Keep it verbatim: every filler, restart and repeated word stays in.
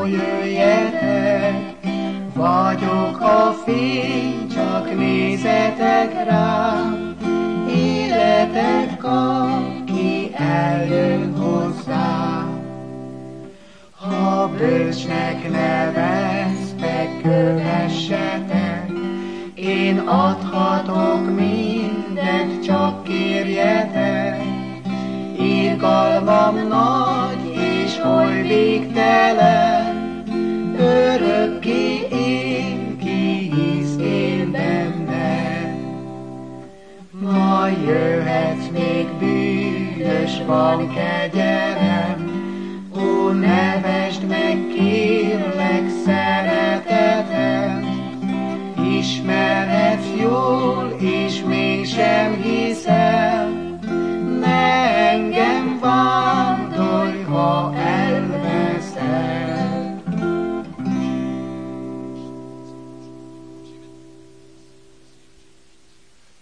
jöjjetek, vagyok a fény, csak nézzetek rám, életet kap, ki eljön hozzám. Ha bölcsnek neveztek, kövessetek, én adhatok mindent, csak kérjetek. Irgalmam nagy és oly végtelen, örökké él, ki hisz én benne. Ma jöhetsz még bűnös, van kegyelem, ó, nevesd meg, kérlek, szeretetet. Ismerhetsz jól, és mégsem hiszed,